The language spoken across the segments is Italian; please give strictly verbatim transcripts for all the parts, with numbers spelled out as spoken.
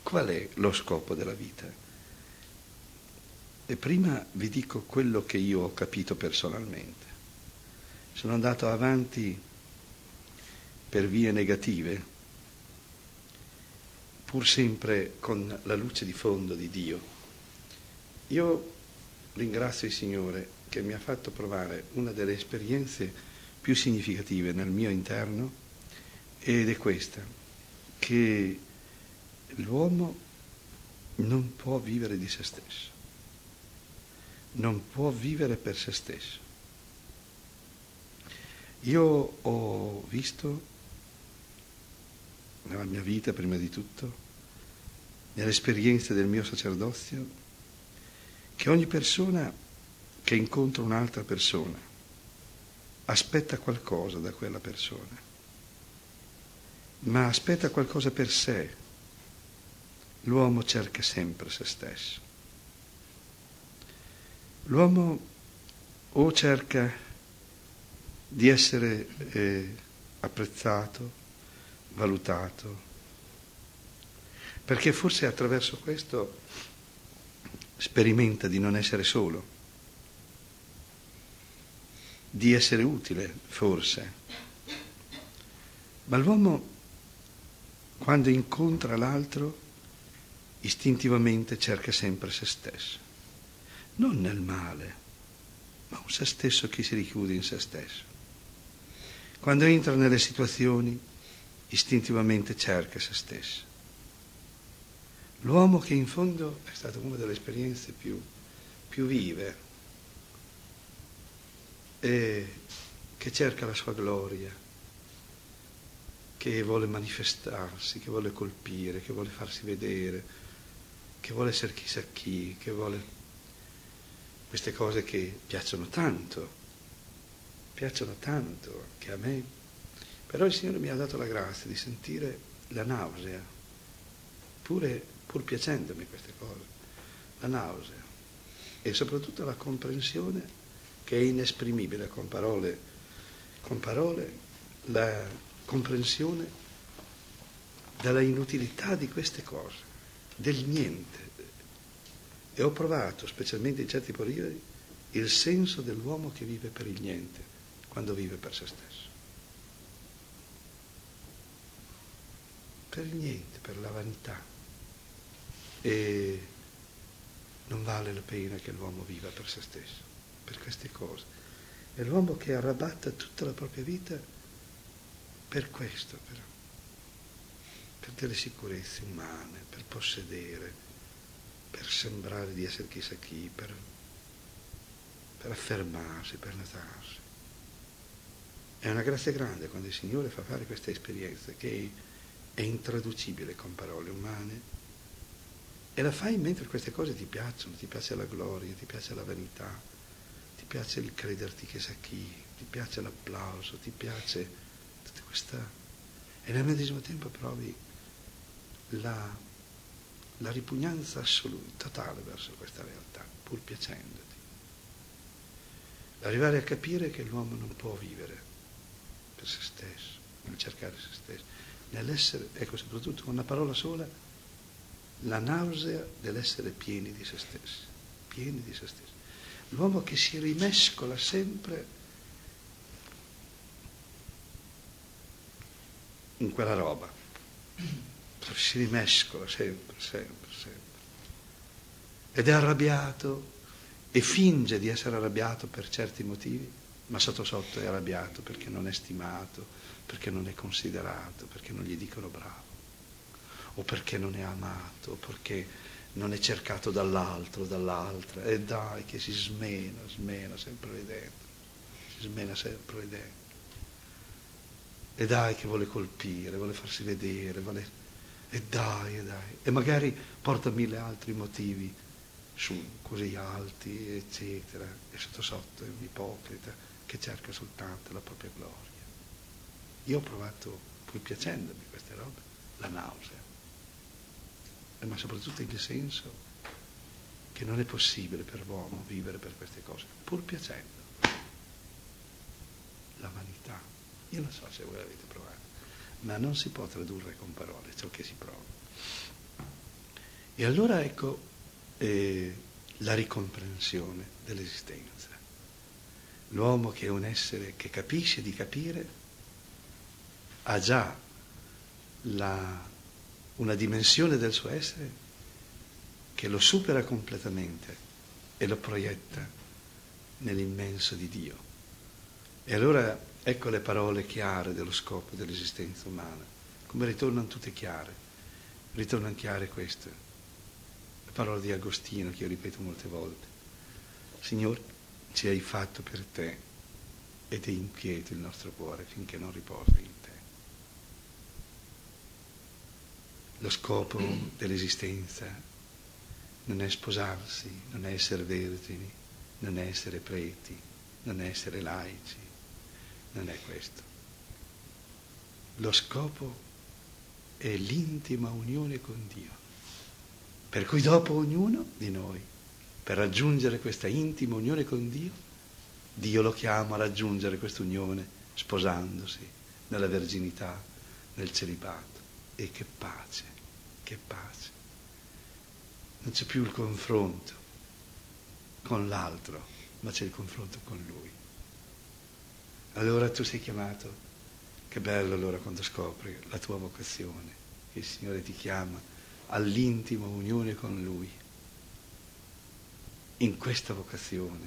qual è lo scopo della vita? E prima vi dico quello che io ho capito personalmente. Sono andato avanti per vie negative, pur sempre con la luce di fondo di Dio. Io ringrazio il Signore che mi ha fatto provare una delle esperienze più significative nel mio interno, ed è questa, che l'uomo non può vivere di se stesso, non può vivere per se stesso. Io ho visto nella mia vita, prima di tutto, nell'esperienza del mio sacerdozio, che ogni persona che incontra un'altra persona aspetta qualcosa da quella persona, ma aspetta qualcosa per sé. L'uomo cerca sempre se stesso. L'uomo o cerca di essere eh, apprezzato, valutato, perché forse attraverso questo sperimenta di non essere solo, di essere utile, forse. Ma l'uomo, quando incontra l'altro, istintivamente cerca sempre se stesso, non nel male, ma un se stesso che si richiude in se stesso. Quando entra nelle situazioni, istintivamente cerca se stesso. L'uomo che in fondo è stata una delle esperienze più, più vive, e che cerca la sua gloria, che vuole manifestarsi, che vuole colpire, che vuole farsi vedere, che vuole essere chissà chi, che vuole queste cose che piacciono tanto, piacciono tanto anche a me. Però il Signore mi ha dato la grazia di sentire la nausea, pure, pur piacendomi queste cose, la nausea, e soprattutto la comprensione che è inesprimibile con parole, con parole, la comprensione della inutilità di queste cose, del niente. E ho provato, specialmente in certi periodi, il senso dell'uomo che vive per il niente, quando vive per se stesso. Per il niente, per la vanità. E non vale la pena che l'uomo viva per se stesso, per queste cose. È l'uomo che arrabatta tutta la propria vita per questo, però. Per delle sicurezze umane, per possedere, per sembrare di essere chissà chi, per, per affermarsi, per notarsi. È una grazia grande quando il Signore fa fare questa esperienza che è intraducibile con parole umane, e la fai mentre queste cose ti piacciono, ti piace la gloria, ti piace la vanità, ti piace il crederti chissà chi, ti piace l'applauso, ti piace tutta questa... E nel medesimo tempo provi la, la ripugnanza assoluta, totale verso questa realtà, pur piacendoti. Arrivare a capire che l'uomo non può vivere per se stesso, nel cercare se stesso, nell'essere, ecco, soprattutto con una parola sola, la nausea dell'essere pieni di se stessi, pieni di se stessi. L'uomo che si rimescola sempre in quella roba, si rimescola sempre, sempre, sempre. Ed è arrabbiato e finge di essere arrabbiato per certi motivi, ma sotto sotto è arrabbiato perché non è stimato, perché non è considerato, perché non gli dicono bravo, o perché non è amato, o perché non è cercato dall'altro, dall'altra, e dai che si smena, smena sempre lì dentro, si smena sempre lì dentro, e dai che vuole colpire, vuole farsi vedere, vuole, e dai, e dai, e magari porta mille altri motivi su, così alti, eccetera, e sotto sotto è un ipocrita che cerca soltanto la propria gloria. Io ho provato, pur piacendomi queste robe, la nausea, ma soprattutto in che senso? Che non è possibile per l'uomo vivere per queste cose, pur piacendo. La vanità, io non so se voi l'avete provato, ma non si può tradurre con parole ciò che si prova. E allora ecco eh, la ricomprensione dell'esistenza. L'uomo che è un essere che capisce di capire ha già la, una dimensione del suo essere che lo supera completamente e lo proietta nell'immenso di Dio. E allora ecco le parole chiare dello scopo dell'esistenza umana, come ritornano tutte chiare. Ritornano chiare queste, le parole di Agostino che io ripeto molte volte. Signore, ci hai fatto per te ed è inquieto il nostro cuore finché non riposa in te. Lo scopo dell'esistenza non è sposarsi, non è essere vergini, non è essere preti, non è essere laici, non è questo. Lo scopo è l'intima unione con Dio. Per cui dopo ognuno di noi, per raggiungere questa intima unione con Dio, Dio lo chiama a raggiungere questa unione sposandosi nella verginità, nel celibato. E che pace, che pace. Non c'è più il confronto con l'altro, ma c'è il confronto con Lui. Allora tu sei chiamato, che bello allora quando scopri la tua vocazione, che il Signore ti chiama all'intima unione con Lui. In questa vocazione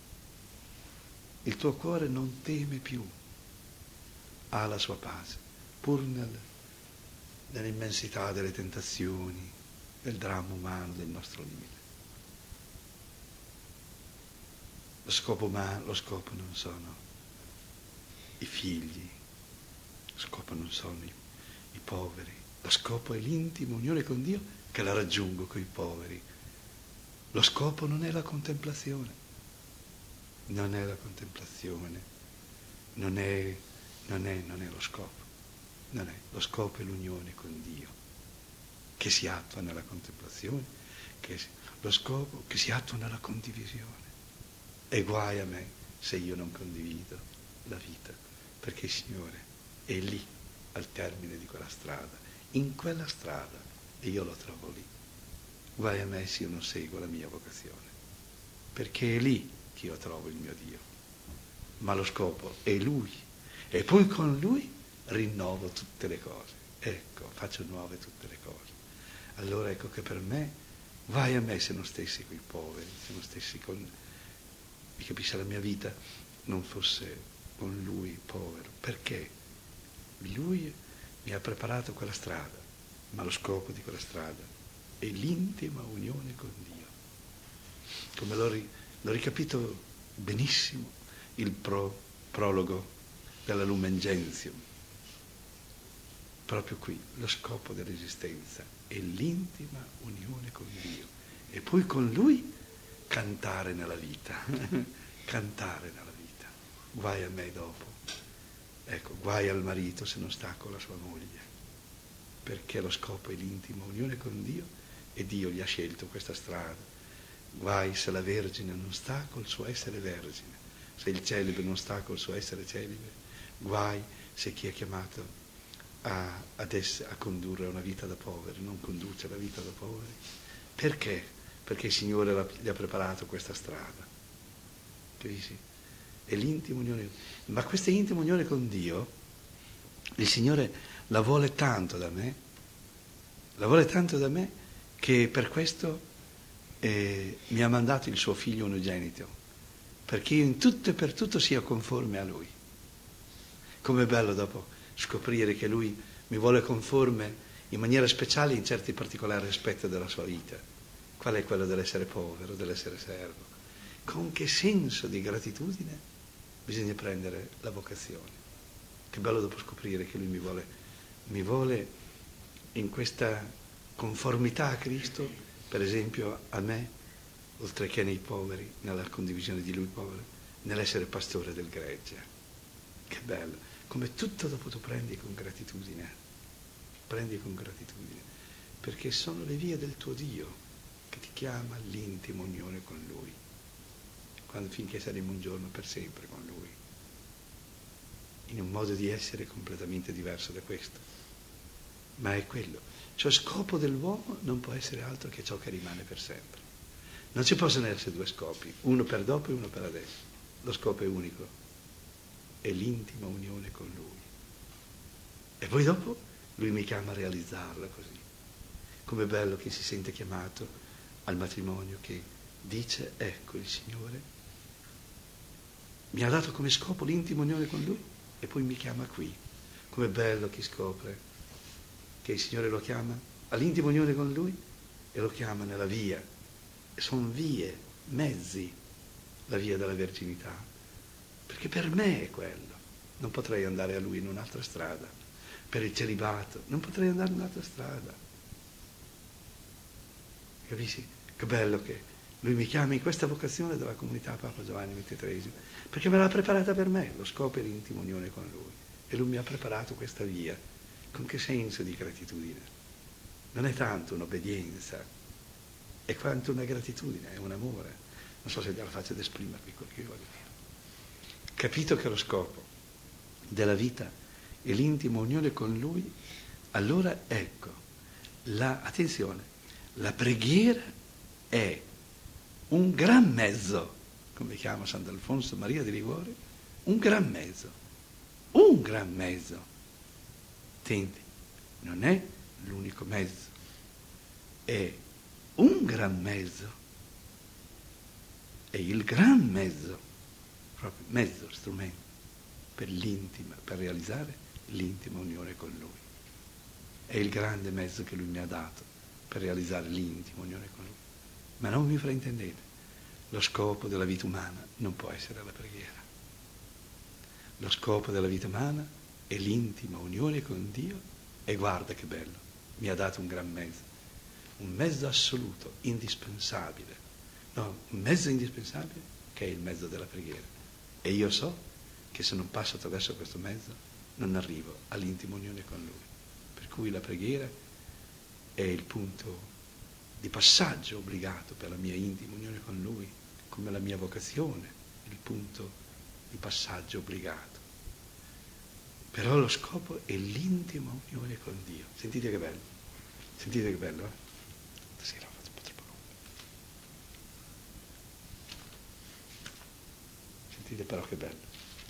il tuo cuore non teme più, ha la sua pace, pur nel, nell'immensità delle tentazioni, del dramma umano, del nostro limite. Lo scopo umano, lo scopo non sono i figli, lo scopo non sono i, i poveri, lo scopo è l'intima unione con Dio che la raggiungo con i poveri. Lo scopo non è la contemplazione, non è la contemplazione, non è, non è, non è lo scopo, non è, lo scopo è l'unione con Dio, che si attua nella contemplazione, che si, lo scopo che si attua nella condivisione. E guai a me se io non condivido la vita, perché il Signore è lì, al termine di quella strada, in quella strada, e io lo trovo lì. Guai a me se io non seguo la mia vocazione, perché è lì che io trovo il mio Dio. Ma lo scopo è Lui, e poi con Lui rinnovo tutte le cose. Ecco, faccio nuove tutte le cose. Allora ecco che per me, guai a me se non stessi con i poveri, se non stessi con... mi capisce, la mia vita non fosse con Lui povero. Perché? Lui mi ha preparato quella strada, ma lo scopo di quella strada è l'intima unione con Dio. Come l'ho, ri, l'ho ricapito benissimo il pro, prologo della Lumen Gentium. Proprio qui, lo scopo dell'esistenza è l'intima unione con Dio. E poi con Lui cantare nella vita, cantare nella vita. Guai a me dopo. Ecco, guai al marito se non sta con la sua moglie, perché lo scopo è l'intima unione con Dio e Dio gli ha scelto questa strada. Guai se la Vergine non sta col suo essere vergine, se il celibe non sta col suo essere celibe, guai se chi è chiamato a, ad ess- a condurre una vita da poveri non conduce la vita da poveri. Perché? Perché il Signore la, gli ha preparato questa strada. Capisci? È l'intima unione. Ma questa intima unione con Dio, il Signore la vuole tanto da me, la vuole tanto da me, che per questo eh, mi ha mandato il suo figlio unigenito, perché io in tutto e per tutto sia conforme a Lui. Com'è bello dopo scoprire che Lui mi vuole conforme in maniera speciale in certi particolari aspetti della sua vita. Qual è quello dell'essere povero, dell'essere servo? Con che senso di gratitudine bisogna prendere la vocazione. Che bello dopo scoprire che Lui mi vuole, mi vuole in questa conformità a Cristo, per esempio a me, oltre che nei poveri, nella condivisione di Lui povero, nell'essere pastore del gregge. Che bello, come tutto dopo tu prendi con gratitudine, prendi con gratitudine, perché sono le vie del tuo Dio che ti chiama all'intima unione con Lui, quando finché saremo un giorno per sempre con Lui, in un modo di essere completamente diverso da questo. Ma è quello. Cioè scopo dell'uomo non può essere altro che ciò che rimane per sempre. Non ci possono essere due scopi, uno per dopo e uno per adesso. Lo scopo è unico, è l'intima unione con Lui. E poi dopo Lui mi chiama a realizzarla così. Com'è bello che si sente chiamato al matrimonio, che dice, ecco il Signore mi ha dato come scopo l'intima unione con Lui e poi mi chiama qui. Com'è bello chi scopre che il Signore lo chiama all'intima unione con Lui e lo chiama nella via. Sono vie, mezzi, la via della verginità, perché per me è quello. Non potrei andare a Lui in un'altra strada. Per il celibato non potrei andare in un'altra strada. Capisci? Che bello che Lui mi chiama in questa vocazione della comunità Papa Giovanni ventitreesimo, perché me l'ha preparata per me, lo scopo è l'intima unione con Lui. E Lui mi ha preparato questa via. Con che senso di gratitudine? Non è tanto un'obbedienza, è quanto una gratitudine, è un amore. Non so se la faccio ad esprimervi quello che io voglio dire. Capito che lo scopo della vita è l'intima unione con Lui, allora ecco, la, attenzione, la preghiera è un gran mezzo, come chiama Sant'Alfonso Maria di Liguori, un gran mezzo, un gran mezzo. Senti, non è l'unico mezzo, è un gran mezzo, è il gran mezzo, proprio mezzo, strumento, per l'intima, per realizzare l'intima unione con Lui. È il grande mezzo che Lui mi ha dato per realizzare l'intima unione con Lui. Ma non mi fraintendete, lo scopo della vita umana non può essere la preghiera. Lo scopo della vita umana è l'intima unione con Dio e guarda che bello, mi ha dato un gran mezzo, un mezzo assoluto, indispensabile, no, un mezzo indispensabile che è il mezzo della preghiera. E io so che se non passo attraverso questo mezzo non arrivo all'intima unione con Lui. Per cui la preghiera è il punto di passaggio obbligato per la mia intima unione con Lui, come la mia vocazione, il punto di passaggio obbligato. Però lo scopo è l'intima unione con Dio. Sentite che bello, sentite che bello, eh? Stasera lo faccio un po' troppo lungo. Sentite però che bello.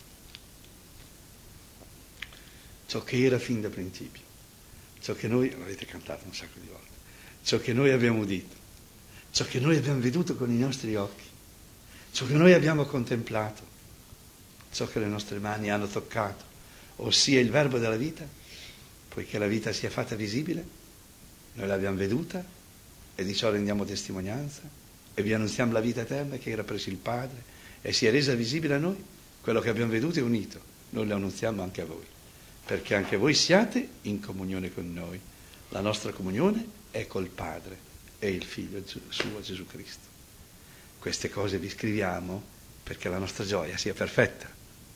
Ciò che era fin da principio, ciò che noi, l'avete cantato un sacco di volte, ciò che noi abbiamo udito, ciò che noi abbiamo veduto con i nostri occhi, ciò che noi abbiamo contemplato, ciò che le nostre mani hanno toccato, ossia il verbo della vita, poiché la vita si è fatta visibile, noi l'abbiamo veduta e di ciò rendiamo testimonianza e vi annunziamo la vita eterna che era presso il Padre e si è resa visibile a noi. Quello che abbiamo veduto e unito, noi lo annunziamo anche a voi, perché anche voi siate in comunione con noi. La nostra comunione è col Padre e il Figlio suo Gesù Cristo. Queste cose vi scriviamo perché la nostra gioia sia perfetta.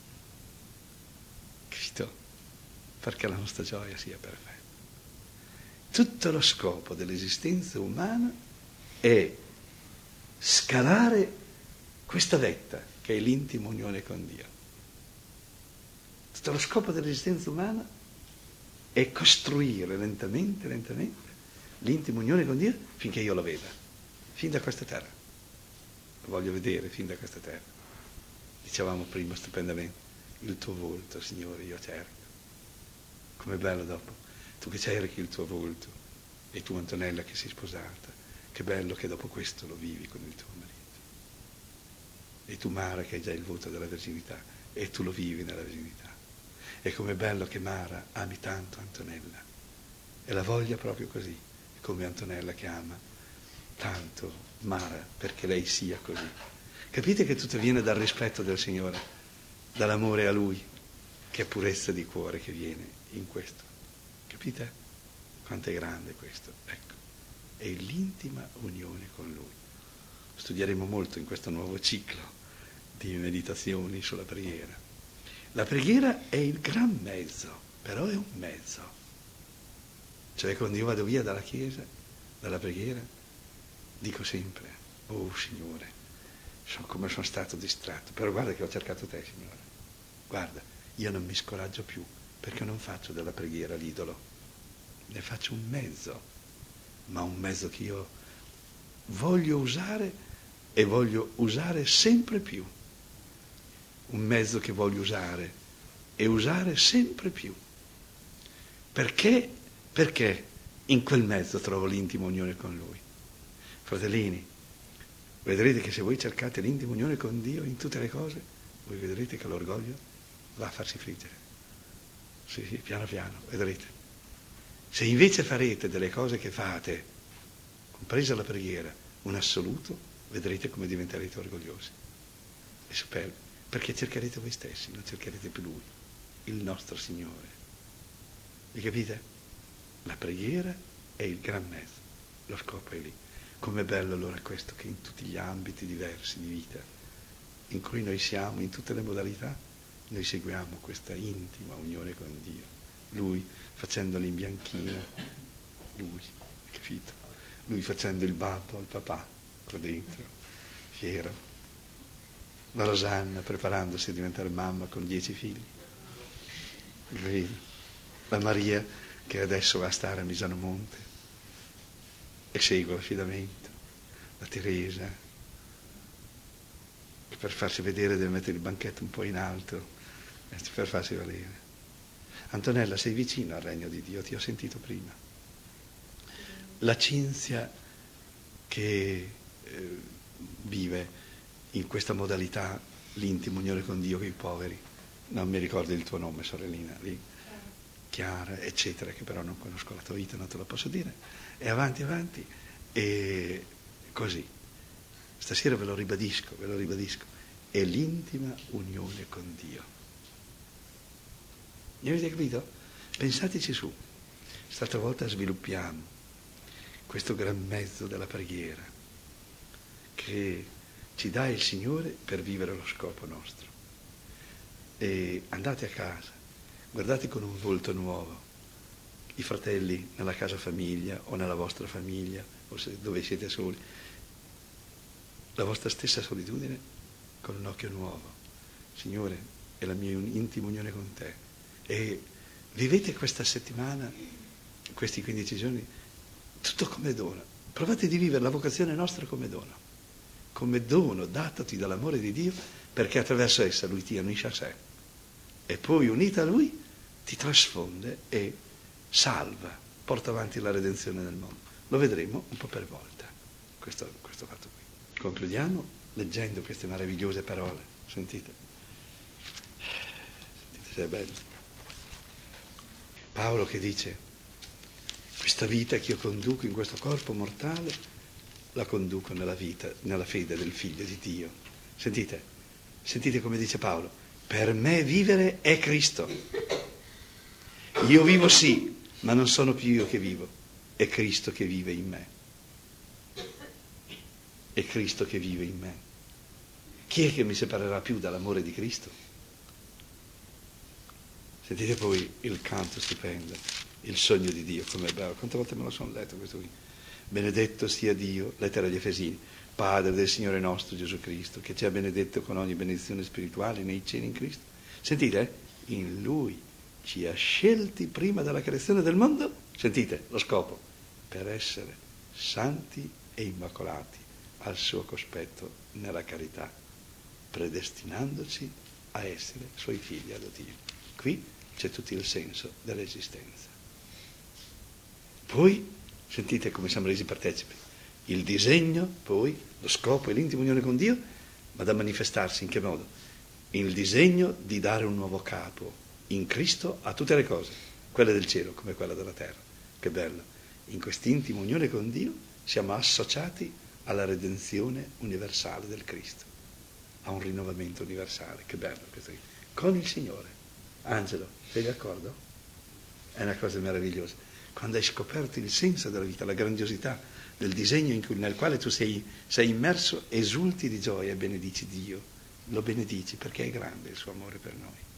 Capito? Perché la nostra gioia sia perfetta. Tutto lo scopo dell'esistenza umana è scalare questa vetta che è l'intima unione con Dio. Tutto lo scopo dell'esistenza umana è costruire lentamente, lentamente l'intima unione con Dio finché io lo veda, fin da questa terra. Lo voglio vedere fin da questa terra. Dicevamo prima stupendamente, il tuo volto, Signore, io cerco. Com'è bello dopo, tu che cerchi il tuo volto e tu Antonella che sei sposata, che bello che dopo questo lo vivi con il tuo marito. E tu Mara che hai già il voto della verginità e tu lo vivi nella verginità. E com'è bello che Mara ami tanto Antonella e la voglia proprio così, come Antonella che ama tanto Mara perché lei sia così. Capite che tutto viene dal rispetto del Signore, dall'amore a Lui, che è purezza di cuore che viene in questo. Capite? Quanto è grande questo? Ecco, è l'intima unione con Lui. Studieremo molto in questo nuovo ciclo di meditazioni sulla preghiera. La preghiera è il gran mezzo, però è un mezzo. Cioè quando io vado via dalla Chiesa, dalla preghiera, dico sempre, oh Signore, so come sono stato distratto, però guarda che ho cercato te, Signore. Guarda, io non mi scoraggio più, perché non faccio della preghiera l'idolo. ne faccio un mezzo, ma un mezzo che io voglio usare e voglio usare sempre più. Un mezzo che voglio usare e usare sempre più. Perché? Perché in quel mezzo trovo l'intima unione con Lui. Fratellini, vedrete che se voi cercate l'intima unione con Dio in tutte le cose, voi vedrete che l'orgoglio va a farsi friggere. Sì, sì, piano piano, vedrete. Se invece farete delle cose che fate, compresa la preghiera, un assoluto, vedrete come diventerete orgogliosi e superbi, perché cercherete voi stessi, non cercherete più Lui, il nostro Signore. Vi capite? La preghiera è il gran mezzo, lo scopo è lì. Com'è bello allora questo, che in tutti gli ambiti diversi di vita in cui noi siamo, in tutte le modalità, noi seguiamo questa intima unione con Dio. Lui facendo l'imbianchino, Lui, capito? Lui facendo il babbo al papà, qua dentro, fiero. La Rosanna preparandosi a diventare mamma con dieci figli. Vedi? La Maria che adesso va a stare a Misano Monte e segue l'affidamento. La Teresa che per farsi vedere deve mettere il banchetto un po' in alto per farsi valere. Antonella, sei vicino al regno di Dio, ti ho sentito prima. La Cinzia che eh, vive in questa modalità l'intima unione con Dio con i poveri, non mi ricordo il tuo nome, sorellina, lì, Chiara, eccetera, che però non conosco la tua vita, non te lo posso dire, e avanti, avanti, e così. Stasera ve lo ribadisco, ve lo ribadisco, è l'intima unione con Dio. Mi avete capito? Pensateci su. St'altra volta sviluppiamo questo gran mezzo della preghiera che ci dà il Signore per vivere lo scopo nostro. E andate a casa, guardate con un volto nuovo i fratelli nella casa famiglia o nella vostra famiglia o se, dove siete soli, la vostra stessa solitudine con un occhio nuovo. Signore, è la mia intima unione con te. E vivete questa settimana, questi quindici giorni, tutto come dono. Provate di vivere la vocazione nostra come dono, come dono datoti dall'amore di Dio, perché attraverso essa Lui ti unisce a sé. E poi unita a Lui ti trasfonde e salva, porta avanti la redenzione del mondo. Lo vedremo un po' per volta, questo, questo fatto qui. Concludiamo leggendo queste meravigliose parole. Sentite? Sentite se è bello. Paolo che dice, questa vita che io conduco in questo corpo mortale, la conduco nella vita, nella fede del Figlio di Dio. Sentite? Sentite come dice Paolo, per me vivere è Cristo. Io vivo sì, ma non sono più io che vivo, è Cristo che vive in me. È Cristo che vive in me. Chi è che mi separerà più dall'amore di Cristo? Sentite poi il canto stupendo, il sogno di Dio, come è bello. Quante volte me lo sono letto questo qui? Benedetto sia Dio, lettera agli Efesini, Padre del Signore nostro Gesù Cristo, che ci ha benedetto con ogni benedizione spirituale nei cieli in Cristo. Sentite, eh? In Lui ci ha scelti prima della creazione del mondo, sentite lo scopo, per essere santi e immacolati al suo cospetto nella carità, predestinandoci a essere suoi figli adottivi. Qui c'è tutto il senso dell'esistenza. Poi, sentite come siamo resi partecipi, il disegno, poi, lo scopo e l'intima unione con Dio, ma da manifestarsi in che modo? Il disegno di dare un nuovo capo in Cristo a tutte le cose, quelle del cielo come quella della terra. Che bello! In quest'intima unione con Dio siamo associati alla redenzione universale del Cristo, a un rinnovamento universale. Che bello questo qui. Con il Signore. Angelo, sei d'accordo? È una cosa meravigliosa. Quando hai scoperto il senso della vita, la grandiosità del disegno in cui, nel quale tu sei, sei immerso, esulti di gioia e benedici Dio. Lo benedici perché è grande il suo amore per noi.